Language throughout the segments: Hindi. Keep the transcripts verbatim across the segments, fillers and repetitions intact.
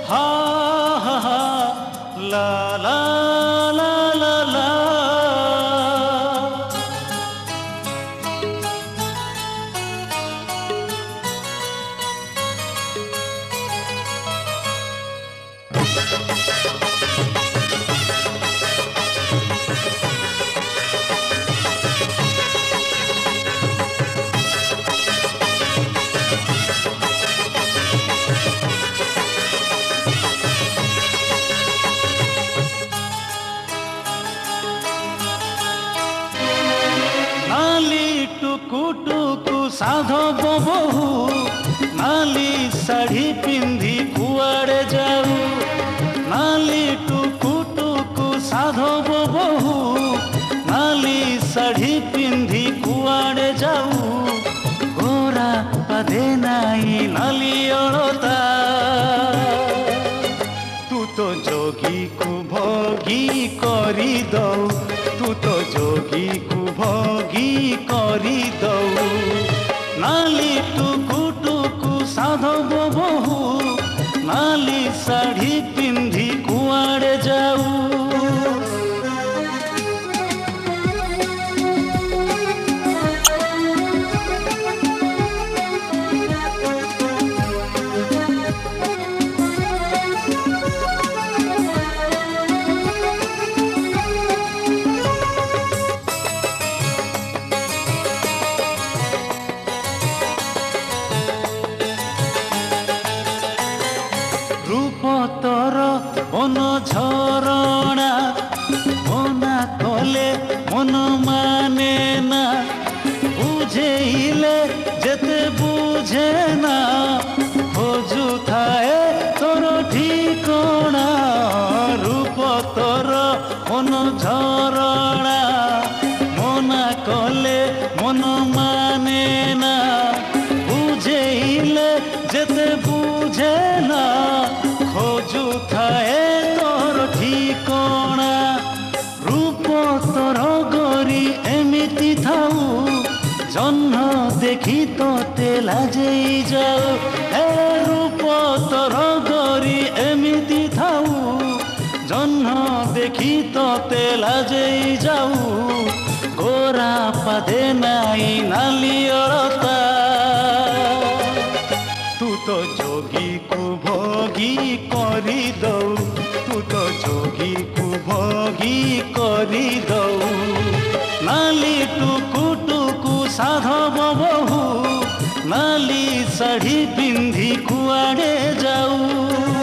हा हा हा ला ला ला ला ला। टुकु टुकु साधव बहु नाली शाढ़ी पिंधि कुआड़े जाऊ। नाली टुकु टुकु साधव बहु नाली शाढ़ी पिंधि कुआड़े जाऊ। गोरा पादे नाई नाली अड़ता तू तो जोगी को भोगी करी दऊ। तू तो जोगी को भोगी करी दऊ। नाली टुकु टुकु साधव बहु नाली शाढ़ी पिंधि कुआड़े जाऊ। रूपतर मन झरणा मना कले मन माने ना। बुझेइले जेते बुझे ना खोजु थाए तोर ठिकणा। रूपतर मन झरणा मना कले मन माने ना। बुझेइले जेते बुझे ना खोजु थाए तोर ठिकणा। रूप तोर गरी एमिति थाऊ जन्म देखी तोते लाजेई जाऊ। हे रूप तोर गरी एमिति थाऊ जन्म देखी तोते लाजेई जाऊ। गोरा पादे नाई नाली अड़ता तू तो जोगी को भोगी करी दऊ। तू तो जोगी को भोगी करी दऊ। नाली टुकु टुकु साधव बहु नाली शाढ़ी पिंधि कुआड़े जाऊ।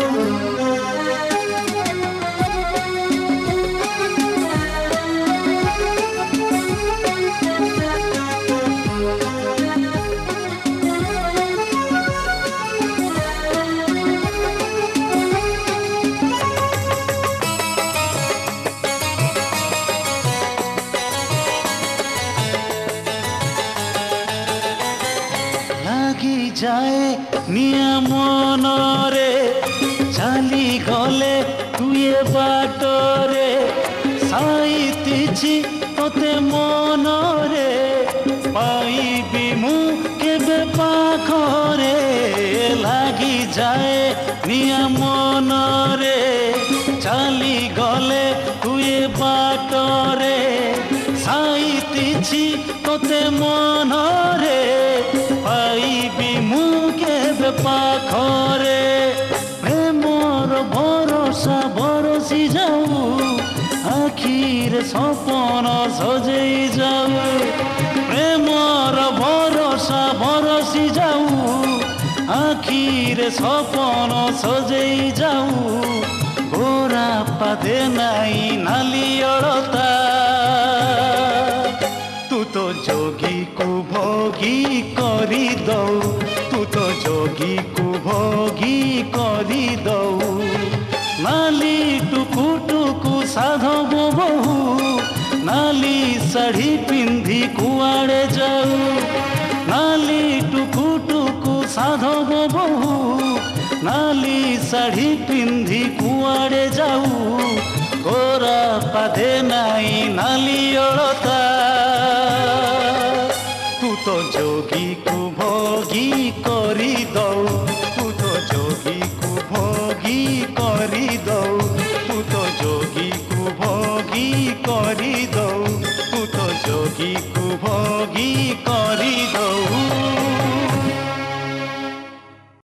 लागी जाए निया मनरे चाली गले तुए बाटरे। साइतिछि तोते मनरे पाइबी मु केबे पाखरे। लागी जाए निया मनरे चाली गले तुए बाटरे। साइतिछि तोते मनरे पाइबी मु केबे पाखरे। प्रेमर भरोसा बरसी जाऊ आखिर सपन सजेई जाऊ। प्रेमर भरोसा बरसी जाऊ आखिर सपन सजेई जाऊ। गोरा पादे नाई नाली अड़ता तू तो जोगी को भोगी करी दऊ। तू तो जोगी को भोगी करी दऊ। नाली टुकु टुकु साधव बहु नाली शाढ़ी पिंधि कुआड़े जाऊ। नाली टुकु टुकु साधव बहु नाली शाढ़ी पिंधि कुआड़े जाऊ। गोरा पादे नाई नाली अड़ता तू तो जोगी को भोगी करी दऊ। तू तो जोगी को भोगी भोगी करी दो तू तो जोगी को भोगी करी दो।